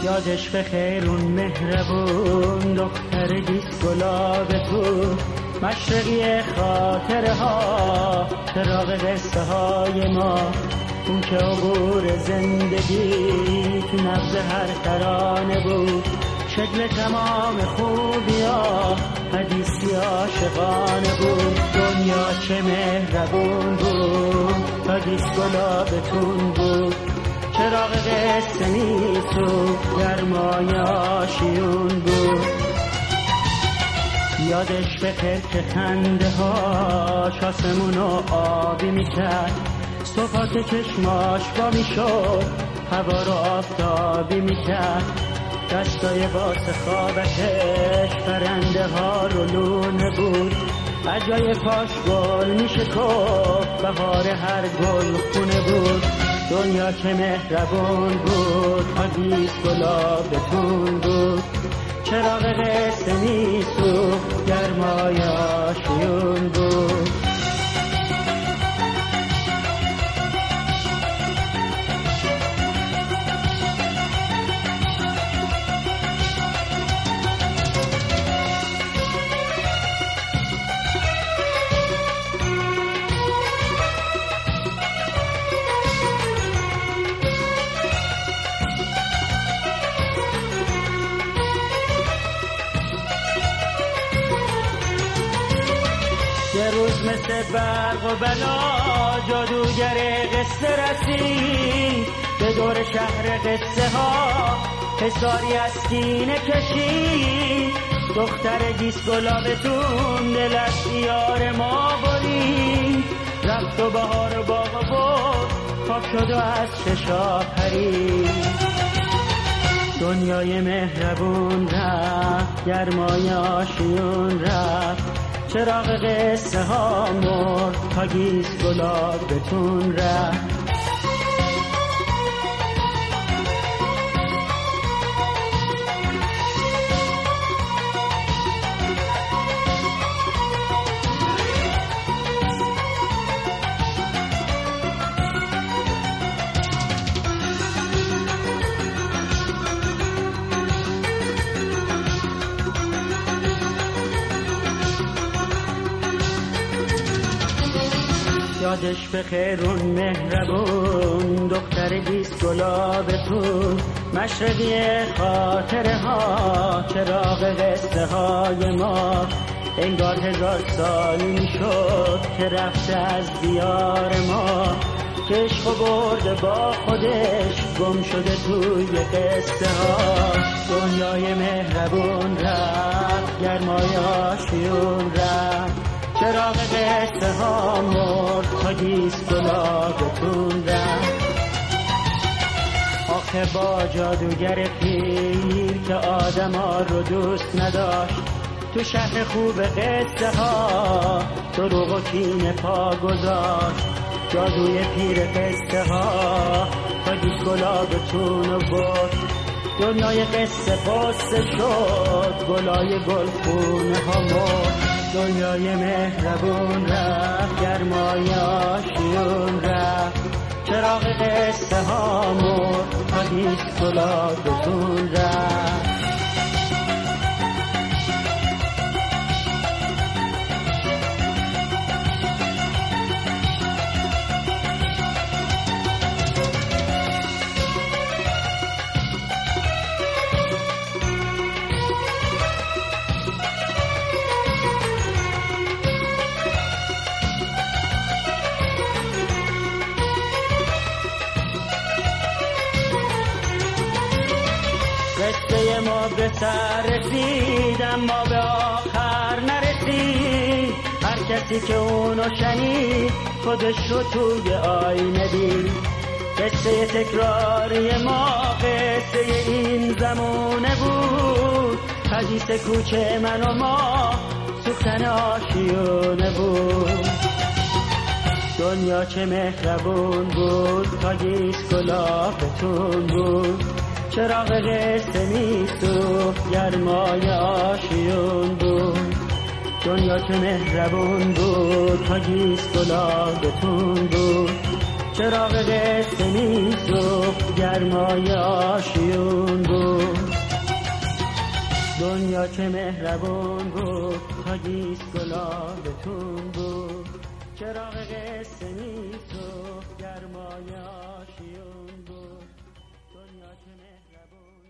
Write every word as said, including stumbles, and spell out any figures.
یادش بخیر اون مهربون دختر دیس گلاب تو، مشرقی خاطره ها چراغ قصه های ما، اون که عبور زندگی تو نبض هر ترانه بود، شکل تمام خوبیا حدیثی عاشقانه بود. دنیا چه مهربون بود تا دیس گلابتون بود، چراغ قصه نیست و گرمای آشیون بود. یادش بخیر که خنده ها آسمونو آبی میکرد، صفات چشماش با میشد هوا رو آفتابی میکرد، دستای باس خوابتش پرنده ها رو لونه بود، از جای پاش گل میشه کف بهار هر گل خونه بود. دنیا که مهربون بود حدیث گلابتون بود، چراغ قصه نیست و گرمای آشیون بود. یه روز مثل برق و بلا جادوگر قصه رسید، به دور شهر قصه ها حساری از سینه کشید. دختر دیس گلابتون دل از دیار ما برید، رفت و بهار و باغ و برد خواب شد و از چشا پرید. دنیای مهربون رفت گرمای آشیون رفت، چراغ قصه ها مرد تا گیس گلابتون رفت. یادش بخیر اون مهربون دختر دیس گلابتون، مشرقی خاطره ها چراغ قصه های ما، انگار هزار سالی میشد که رفته از دیار ما، که عشق برده با خودش گم شده توی قصه ها. دنیای مهربون رفت گرمای آشیون رفت، چراغ قصه ها مرد تا دیس گلابتون رفت. آخه با جادوگر پیر که آدم ها رو دوست نداشت، تو شهر خوب قصه ها دروغ و کینه پا گذاشت. جادوی پیر قصه ها تا دیس گلابتون رو برد، دنیای قصه قصه شد گلای گل خونه ها مرد. دنیای مهربون رفت گرمای آشیون رفت، چراغ قصه ها مرد تا دیس گلابتون رفت. قصه ما به سر رسید اما به آخر نرسید، هر کسی که اونو شنید خودش رو توی آینه دید. قصه تکراری ما قصه این زمونه بود، حدیث کوچه من و ما سوختن آشیونه بود. دنیا چه مهربون بود تا دیس گلابتون بود، چراغ قصه میسوخت گرمای آشیون بود. دنیا که مهربون بود تا گیس گلابتون بود، چراغ قصه میسوخت گرمای آشیون بود. دنیا چه مهربون بود تا گیس گلابتون بود. چراغ قصه میسوخت گرمای آشیون بود. دنیا چه مهربون